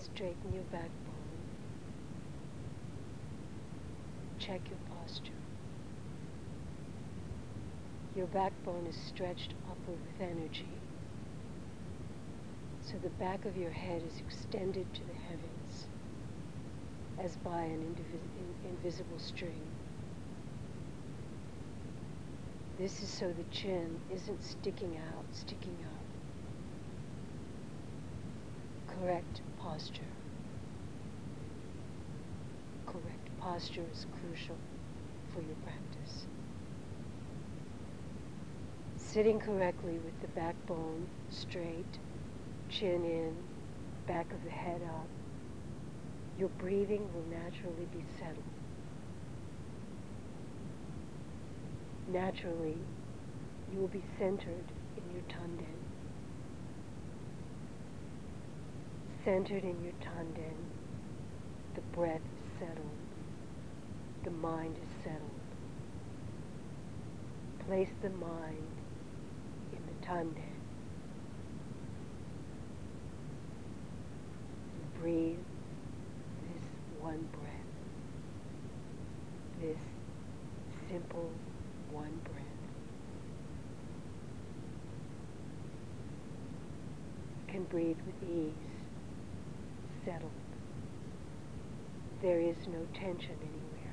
Straighten your backbone. Check your posture. Your backbone is stretched upward with energy, so the back of your head is extended to the heavens as by an invisible string. This is so the chin isn't sticking out, sticking up. Correct posture. Correct posture is crucial for your practice. Sitting correctly with the backbone straight, chin in, back of the head up, your breathing will naturally be settled. Naturally, you will be centered in your tanden. Centered in your tanden, the breath is settled, the mind is settled. Place the mind in the tanden. And breathe this one breath, this simple one breath. You can breathe with ease, settled. There is no tension anywhere.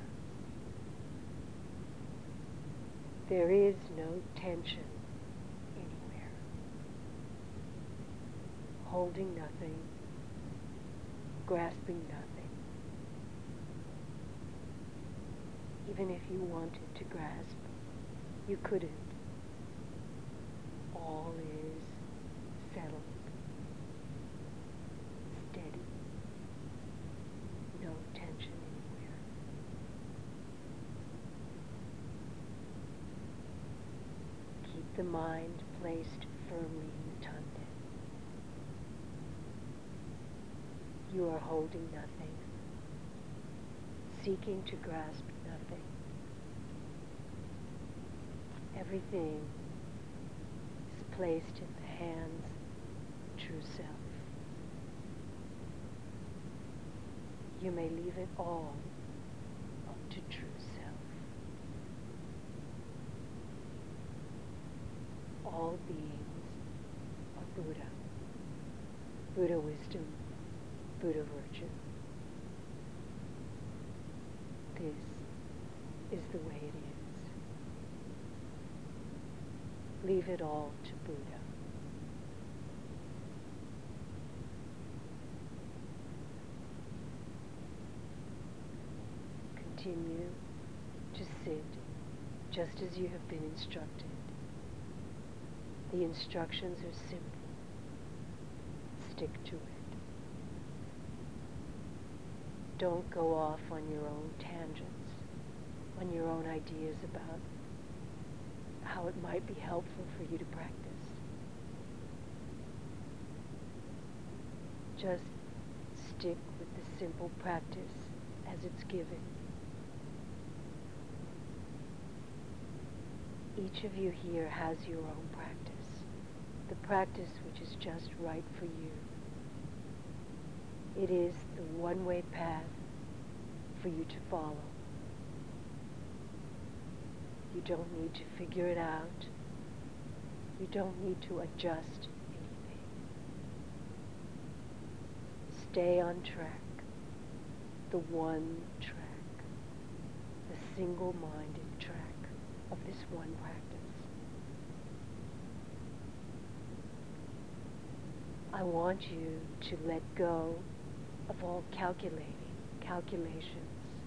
There is no tension anywhere. Holding nothing, grasping nothing. Even if you wanted to grasp, you couldn't. All is settled, steady, no tension anywhere. Keep the mind placed firmly in the tanden. You are holding nothing, seeking to grasp nothing. Everything is placed in the hands of true self. You may leave it all up to true self. All beings are Buddha. Buddha wisdom, Buddha virtue. This is the way it is. Leave it all to Buddha. Continue to sit just as you have been instructed. The instructions are simple. Stick to it. Don't go off on your own tangents, on your own ideas about how it might be helpful for you to practice. Just stick with the simple practice as it's given. Each of you here has your own practice, the practice which is just right for you. It is the one-way path for you to follow. You don't need to figure it out. You don't need to adjust anything. Stay on track, the one track, the single-minded track of this one practice. I want you to let go of all calculations.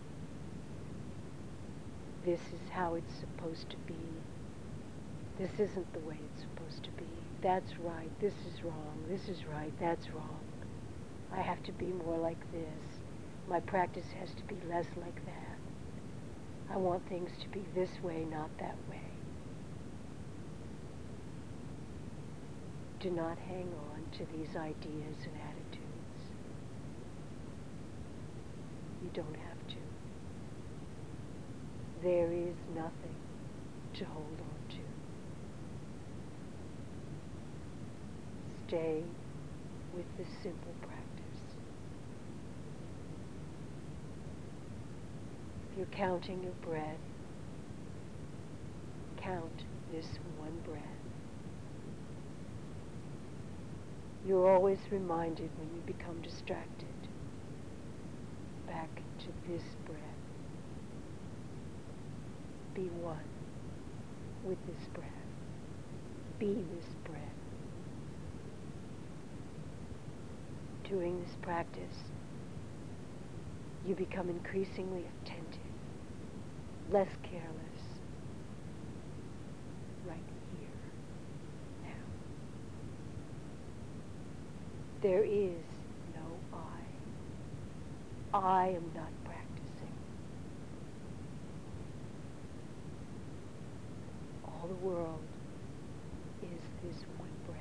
This is how it's supposed to be. This isn't the way it's supposed to be. That's right, this is wrong, this is right, that's wrong. I have to be more like this. My practice has to be less like that. I want things to be this way, not that way. Do not hang on to these ideas and attitudes. You don't have to. There is nothing to hold on to. Stay with the simple practice. You're counting your breath. Count this one breath. You're always reminded when you become distracted. Back to this breath. Be one with this breath. Be this breath. During this practice, you become increasingly attentive, less careless, right here, now. There is no I. I am not practicing. All the world is this one breath.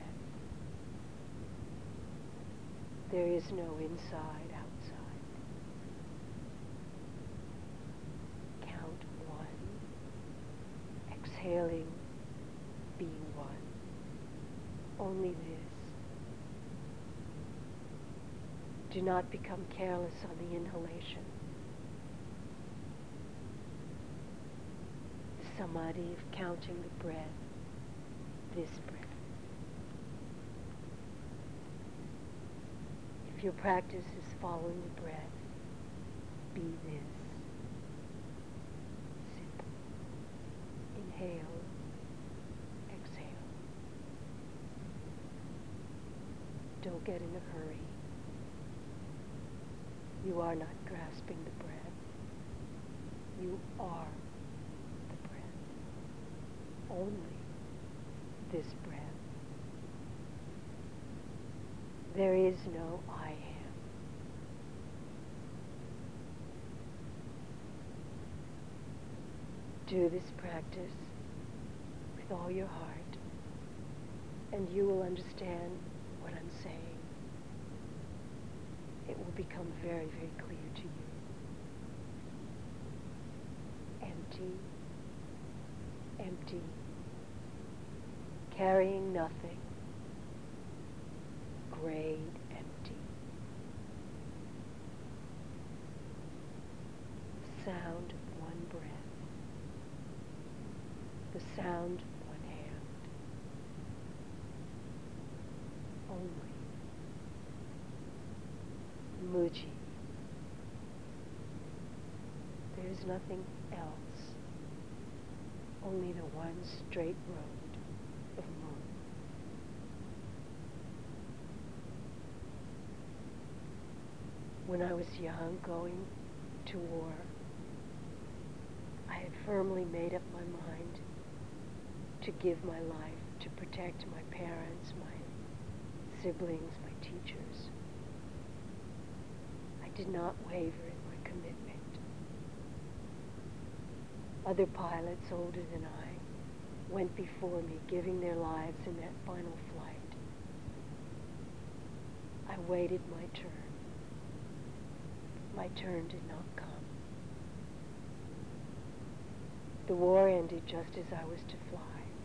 There is no inside, outside. Count one. Exhaling, be one. Only this. Do not become careless on the inhalation. The samadhi of counting the breath, this breath. If your practice is following the breath, be this. Simple. Inhale, exhale. Don't get in a hurry. You are not grasping the breath. You are the breath. Only this breath. There is no I am. Do this practice with all your heart, and you will understand what I'm saying. It will become very, very clear to you. Empty, empty, carrying nothing, great empty. The sound of one breath, the sound of one hand, only. Muji. There is nothing else, only the one straight road of moon. When I was young, going to war, I had firmly made up my mind to give my life to protect my parents, my siblings, my teachers. I did not waver in my commitment. Other pilots older than I went before me, giving their lives in that final flight. I waited my turn. My turn did not come. The war ended just as I was to fly.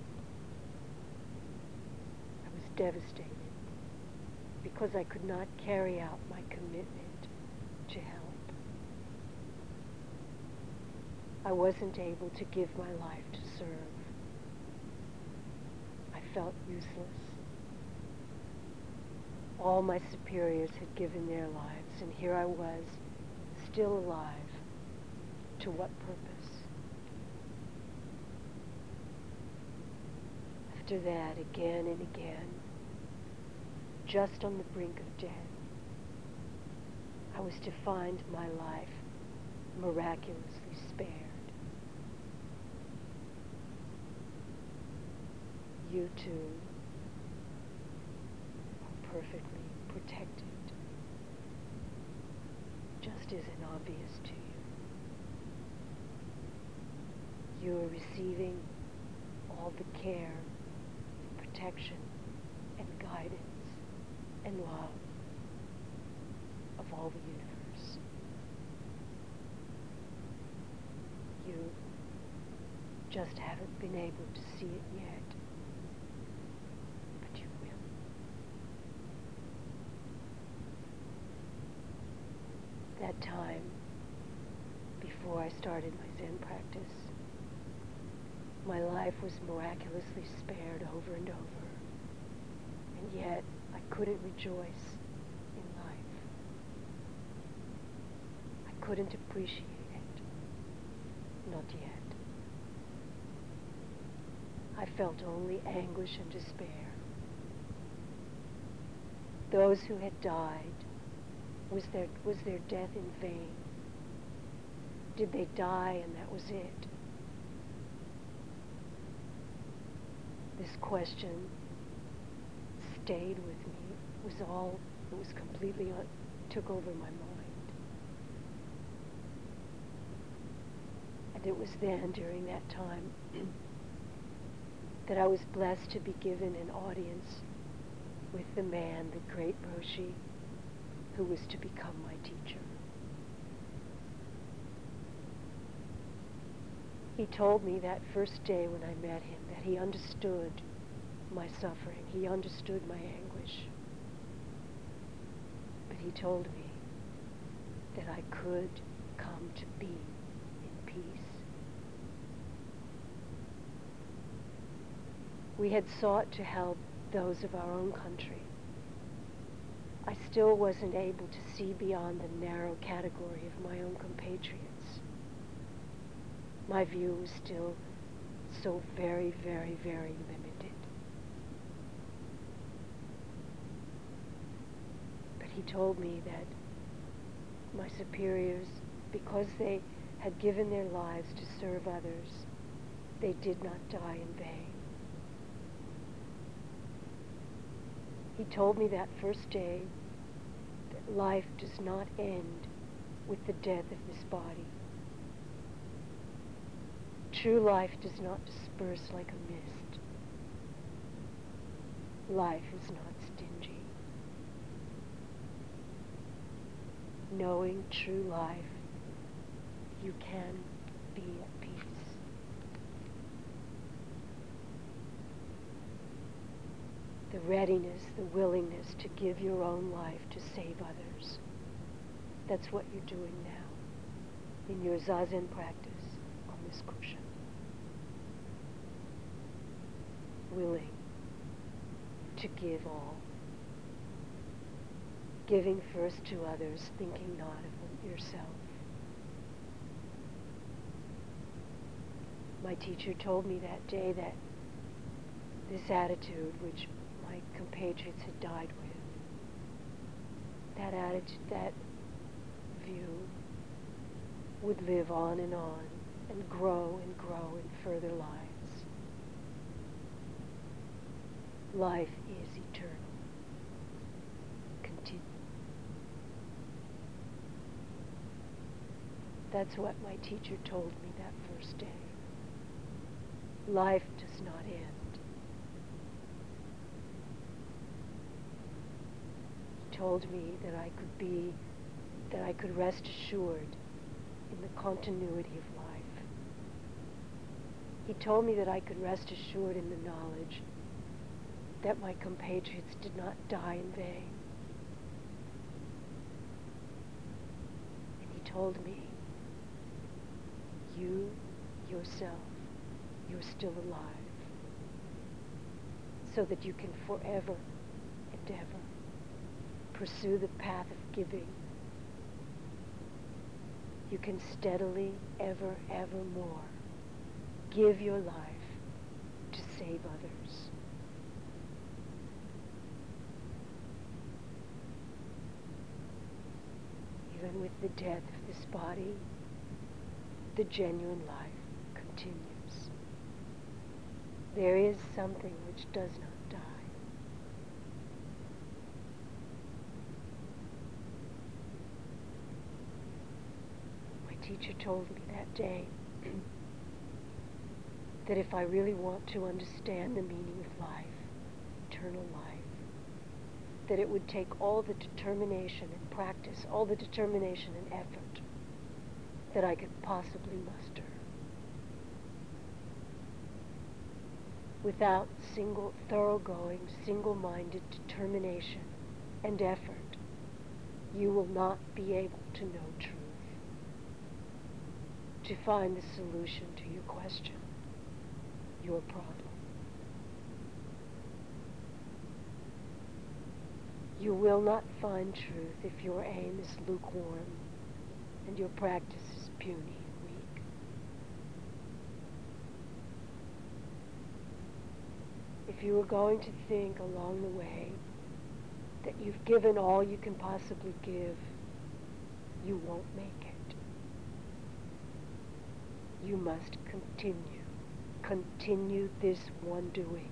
I was devastated because I could not carry out my commitment to help. I wasn't able to give my life to serve. I felt useless. All my superiors had given their lives, and here I was, still alive. To what purpose? After that, again and again, just on the brink of death, I was to find my life miraculously spared. You too are perfectly protected, just isn't obvious to you. You are receiving all the care, protection, and guidance and love of all the universe. You just haven't been able to see it yet, but you will. That time before I started my Zen practice. My life was miraculously spared over and over, and yet I couldn't rejoice in life. I couldn't appreciate it. Not yet. I felt only anguish and despair. Those who had died, was their death in vain? Did they die and that was it? This question stayed with me. It was completely took over my mind. And it was then, during that time, that I was blessed to be given an audience with the man, the great Roshi, who was to become my teacher. He told me that first day when I met him that he understood my suffering. He understood my anguish. But he told me that I could come to be in peace. We had sought to help those of our own country. I still wasn't able to see beyond the narrow category of my own compatriots. My view was still so very, very, very limited. But he told me that my superiors, because they had given their lives to serve others, they did not die in vain. He told me that first day that life does not end with the death of this body. True life does not disperse like a mist. Life is not stingy. Knowing true life, you can be at peace. The readiness, the willingness to give your own life to save others. That's what you're doing now in your Zazen practice on this cushion. Willing to give all. Giving first to others, thinking not of yourself. My teacher told me that day that this attitude, which my compatriots had died with, that attitude, that view, would live on and grow in further lives. Life is eternal. Continue. That's what my teacher told me that first day. Life does not end. He told me that I could rest assured in the continuity of life. He told me that I could rest assured in the knowledge that my compatriots did not die in vain. And he told me, you, yourself, you're still alive, so that you can forever and ever pursue the path of giving. You can steadily, ever more, give your life to save others. Even with the death of this body, the genuine life continues. There is something which does not die. My teacher told me that day that if I really want to understand the meaning of life, eternal life, that it would take all the determination and practice, all the determination and effort that I could possibly muster. Without thoroughgoing, single-minded determination and effort, you will not be able to know truth. to find the solution to your question, your problem. You will not find truth if your aim is lukewarm and your practice is puny and weak. If you are going to think along the way that you've given all you can possibly give, you won't make it. You must continue this one doing.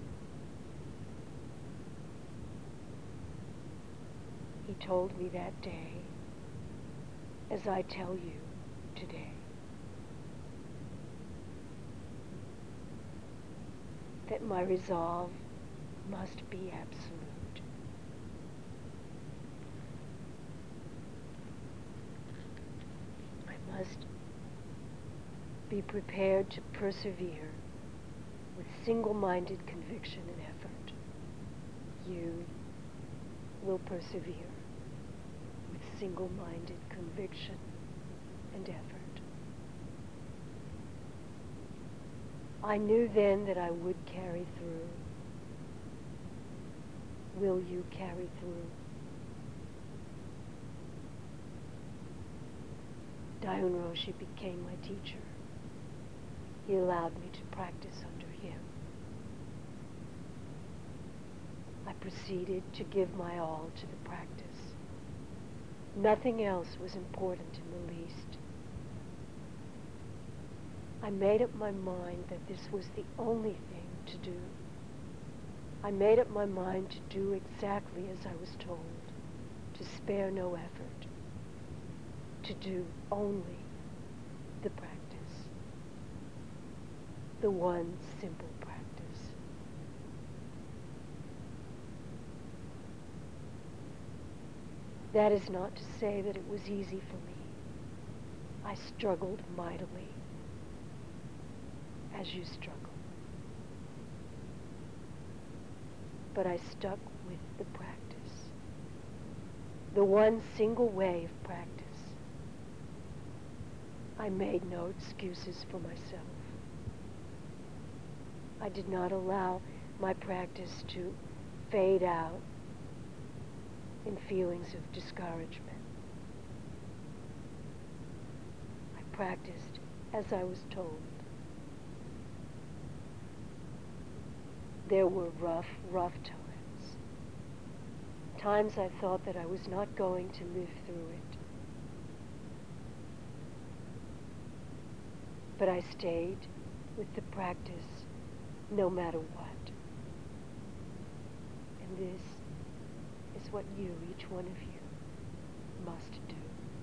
He told me that day, as I tell you today, that my resolve must be absolute. I must be prepared to persevere with single-minded conviction and effort. You will persevere with single-minded conviction and effort. I knew then that I would carry through. Will you carry through? Daiun Roshi became my teacher. He allowed me to practice under him. I proceeded to give my all to the practice. Nothing else was important in the least. I made up my mind that this was the only thing to do. I made up my mind to do exactly as I was told, to spare no effort, to do only the practice, the one simple practice. That is not to say that it was easy for me. I struggled mightily, as you struggle. But I stuck with the practice, the one single way of practice. I made no excuses for myself. I did not allow my practice to fade out in feelings of discouragement. I practiced as I was told. There were rough times I thought that I was not going to live through it. But I stayed with the practice no matter what. And this is what you, each one of you, must do.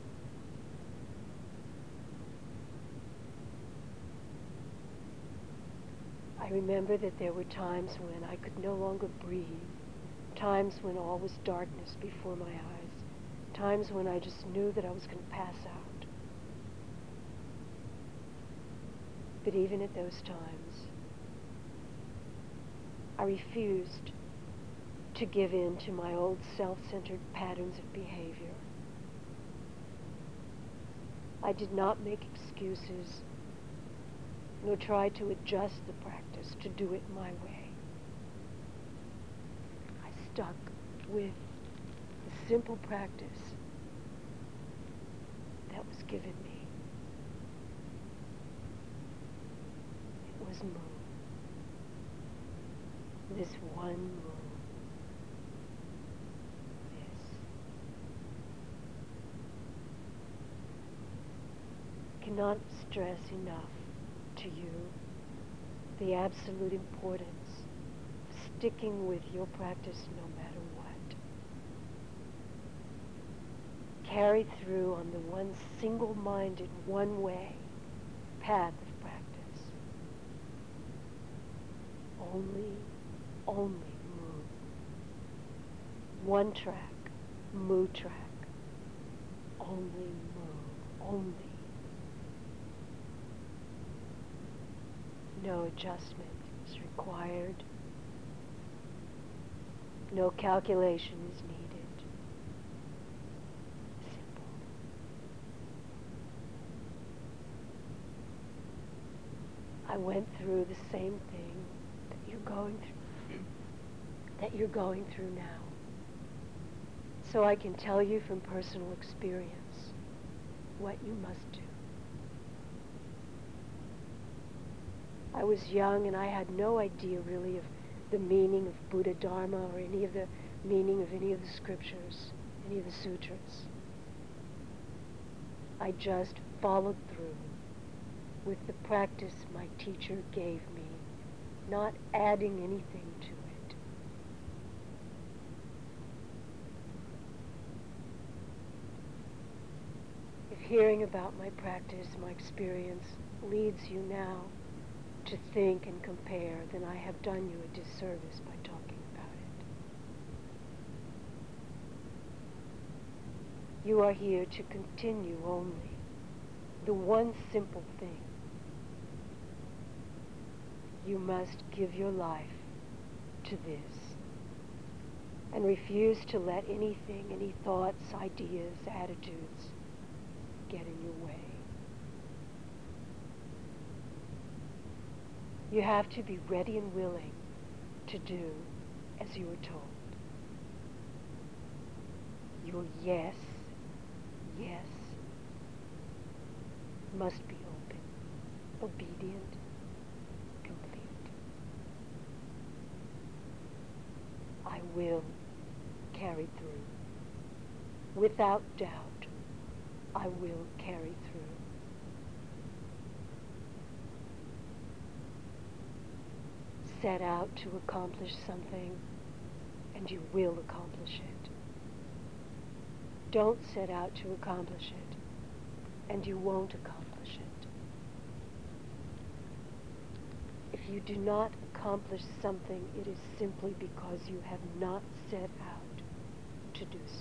I remember that there were times when I could no longer breathe, times when all was darkness before my eyes, times when I just knew that I was going to pass out. But even at those times, I refused to give in to my old self-centered patterns of behavior. I did not make excuses, nor try to adjust the practice to do it my way. I stuck with the simple practice that was given me. It was Mu. This one Mu. Cannot stress enough to you the absolute importance of sticking with your practice no matter what. Carry through on the one single-minded, one-way path of practice. Only Mu. One track, Mu track. Only Mu. Only. No adjustment is required. No calculation is needed. Simple. I went through the same thing that you're going through, that you're going through now. So I can tell you from personal experience what you must do. I was young and I had no idea really of the meaning of Buddha Dharma or any of the meaning of any of the scriptures, any of the sutras. I just followed through with the practice my teacher gave me, not adding anything to it. If hearing about my practice, my experience, leads you now to think and compare, then I have done you a disservice by talking about it. You are here to continue only the one simple thing. You must give your life to this and refuse to let anything, any thoughts, ideas, attitudes get in your way. You have to be ready and willing to do as you are told. Your yes must be open, obedient, complete. I will carry through. Without doubt, I will carry through. Set out to accomplish something, and you will accomplish it. Don't set out to accomplish it, and you won't accomplish it. If you do not accomplish something, it is simply because you have not set out to do so.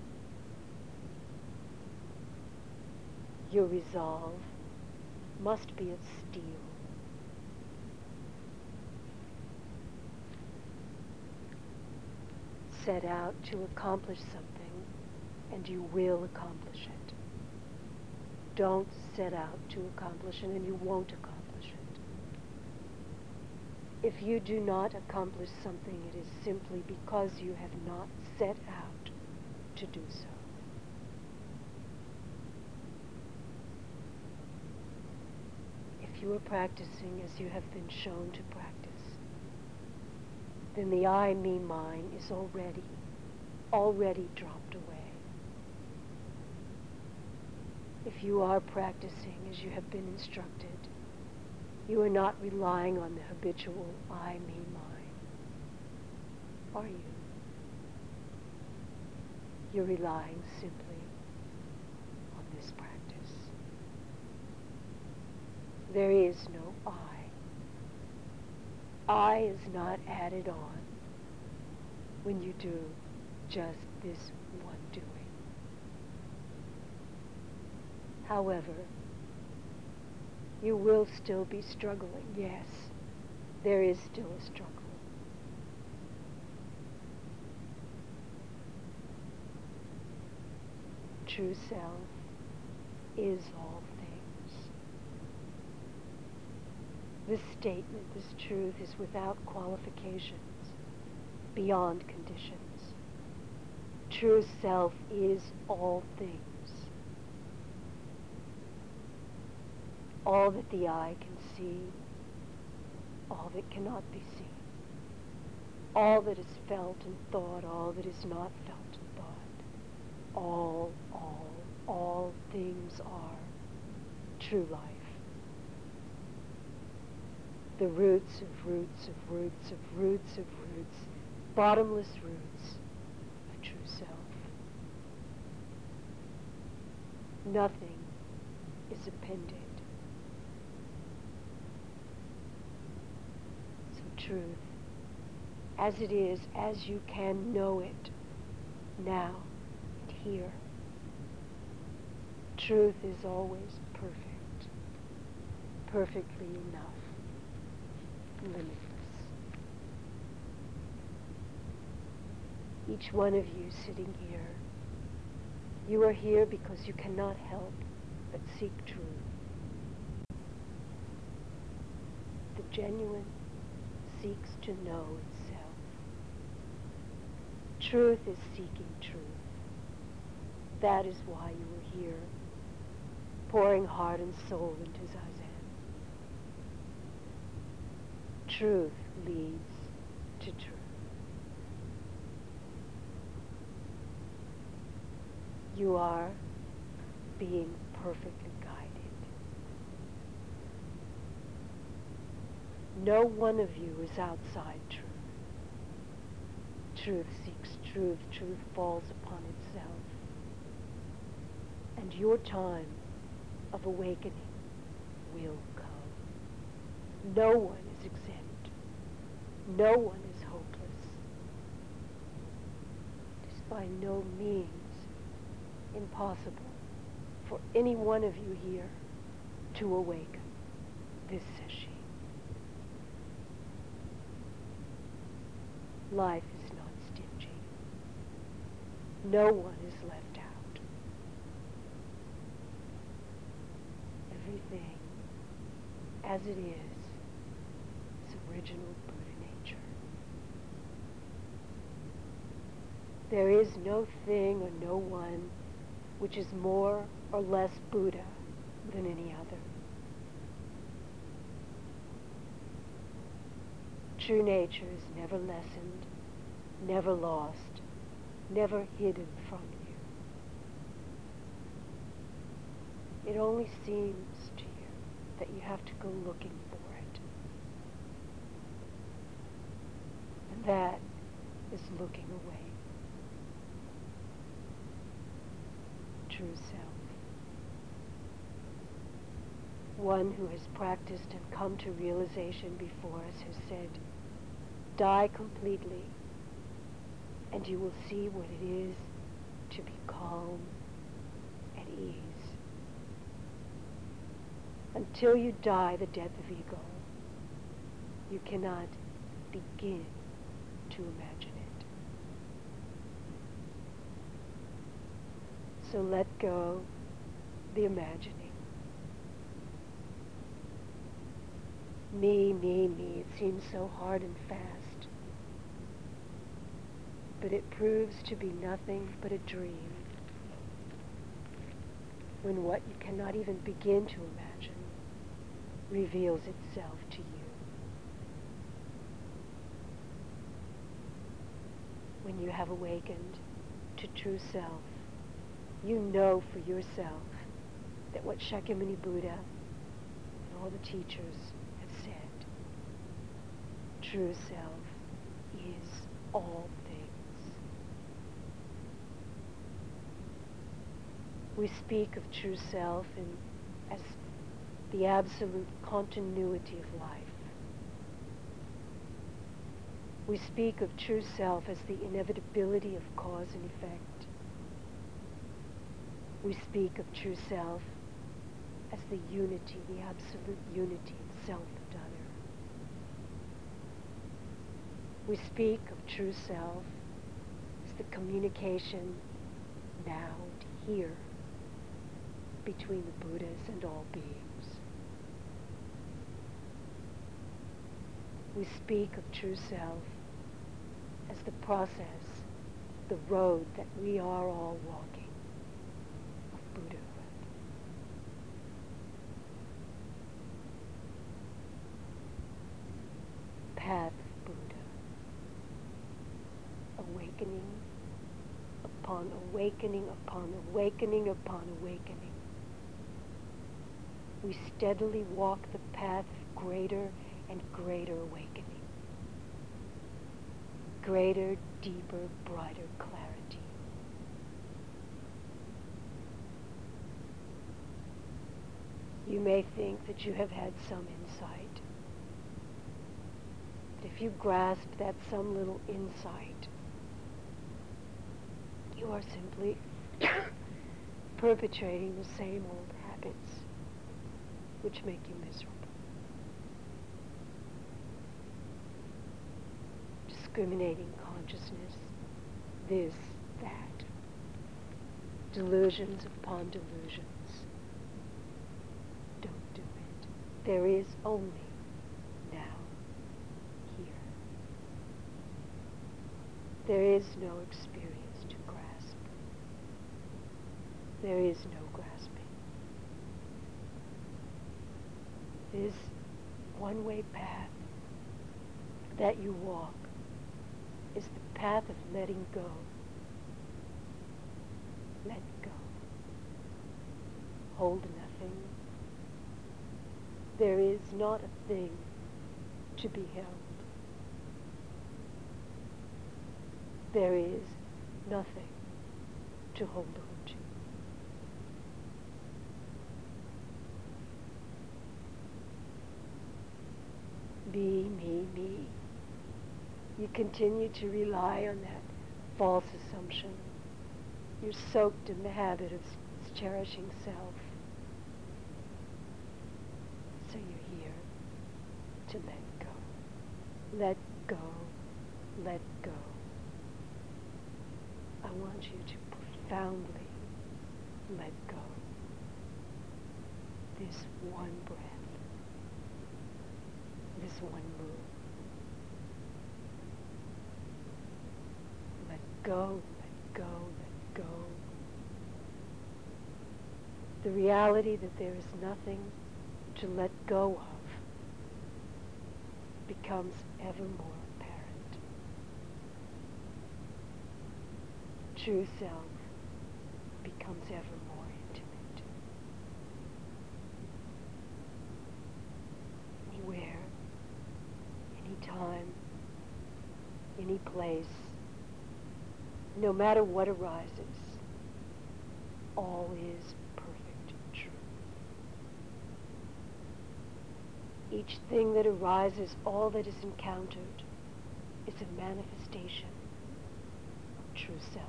Your resolve must be of steel. Set out to accomplish something, and you will accomplish it. Don't set out to accomplish it, and you won't accomplish it. If you do not accomplish something, it is simply because you have not set out to do so. If you are practicing as you have been shown to practice, then the I, me, mine is already dropped away. If you are practicing as you have been instructed, you are not relying on the habitual I, me, mine, are you? You're relying simply on this practice. There is no I. I is not added on when you do just this one doing. However, you will still be struggling. Yes, there is still a struggle. True self is all things. This statement, this truth, is without qualifications, beyond conditions. True self is all things. All that the eye can see, all that cannot be seen, all that is felt and thought, all that is not felt and thought, all things are true life. The roots of roots of roots of roots of roots, bottomless roots of true self. Nothing is appended. So truth, as it is, as you can know it, now and here. Truth is always perfect, perfectly enough, limitless. Each one of you sitting here, you are here because you cannot help but seek truth. genuine, seeks to know itself. Truth is seeking truth. That is why you are here, pouring heart and soul into Zazen. Truth leads to truth. You are being perfectly guided. No one of you is outside truth. Truth seeks truth. Truth falls upon itself. And your time of awakening will come. No one is exempt. No one is hopeless. It is by no means impossible for any one of you here to awaken. This says she. Life is not stingy. No one is left out. Everything as it is original Buddha nature. There is no thing or no one which is more or less Buddha than any other. True nature is never lessened, never lost, never hidden from you. It only seems to you that you have to go looking for it. And that is looking away. True self. One who has practiced and come to realization before us has said, die completely, and you will see what it is to be calm, at ease. Until you die the death of ego, you cannot begin to imagine it. So let go the imagining. Me, me, me. It seems so hard and fast. But it proves to be nothing but a dream. When what you cannot even begin to imagine reveals itself to you. When you have awakened to true self, you know for yourself that what Shakyamuni Buddha and all the teachers have said, true self is all things. We speak of true self as the absolute continuity of life. We speak of true self as the inevitability of cause and effect. We speak of true self as the unity, the absolute unity of self and other. We speak of true self as the communication now and here between the Buddhas and all beings. We speak of true self as the process, the road that we are all walking of Buddhahood. Path of Buddha. Awakening upon awakening upon awakening upon awakening. We steadily walk the path of greater and greater awakening. Greater, deeper, brighter clarity. You may think that you have had some insight. But if you grasp that some little insight, you are simply perpetrating the same old habits which make you miserable. Discriminating consciousness, this, that. Delusions upon delusions. Don't do it. There is only now. There is no experience to grasp. There is no grasping. This one-way path that you walk is the path of letting go. Let go. Hold nothing. There is not a thing to be held. There is nothing to hold on to. Me, me, me. You continue to rely on that false assumption. You're soaked in the habit of cherishing self. So you're here to let go. Let go. Let go. I want you to profoundly let go. This one breath. This one move. Let go, let go, let go. The reality that there is nothing to let go of becomes ever more apparent. True self becomes ever more intimate. Anywhere, anytime, any place, no matter what arises, all is perfect truth. Each thing that arises, all that is encountered, is a manifestation of true self.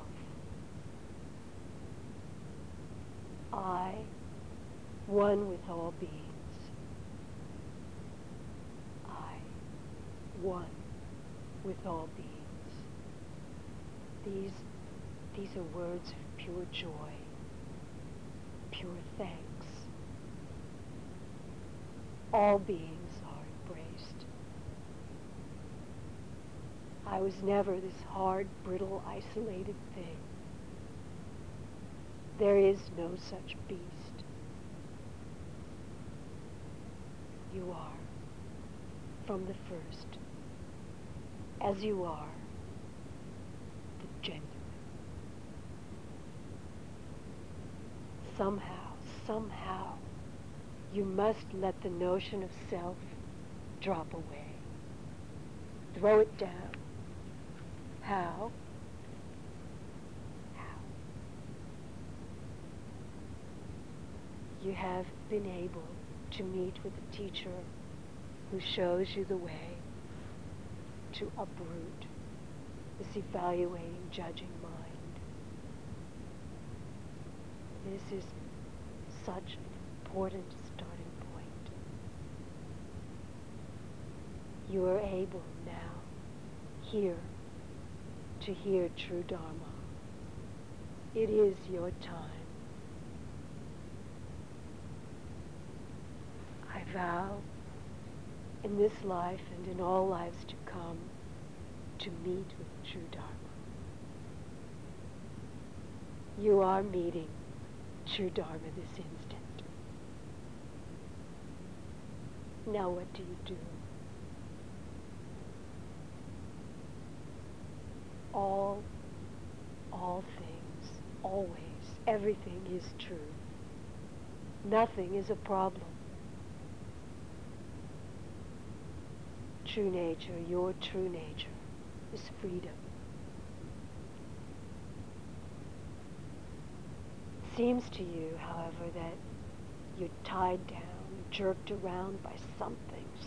I, one with all beings. I, one with all beings. These are words of pure joy, pure thanks. All beings are embraced. I was never this hard, brittle, isolated thing. There is no such beast. You are, from the first, as you are, the genuine. Somehow, you must let the notion of self drop away. Throw it down. How? You have been able to meet with a teacher who shows you the way to uproot this evaluating, judging mind. This is such an important starting point. You are able now, here, to hear true Dharma. It is your time. I vow, in this life and in all lives to come, to meet with true Dharma. You are meeting true Dharma this instant. Now what do you do? All things, always, everything is true. Nothing is a problem. True nature, your true nature, is freedom. It seems to you, however, that you're tied down, jerked around by something.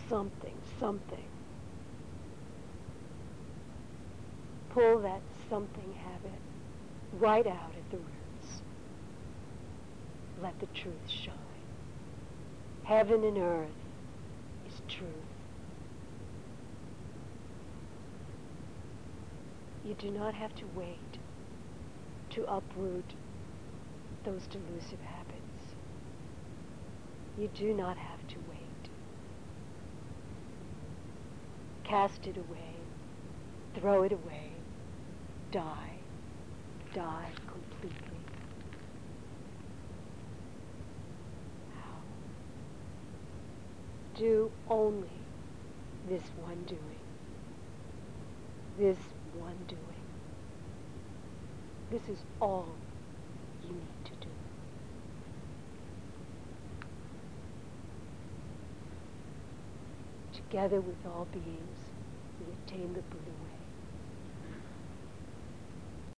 Pull that something habit right out at the roots. Let the truth shine. Heaven and earth is truth. You do not have to wait to uproot those delusive habits. You do not have to wait. Cast it away. Throw it away. die, die completely. How? Do only this one doing. This one doing. This is all you need to do. Together with all beings, we attain the Buddha way.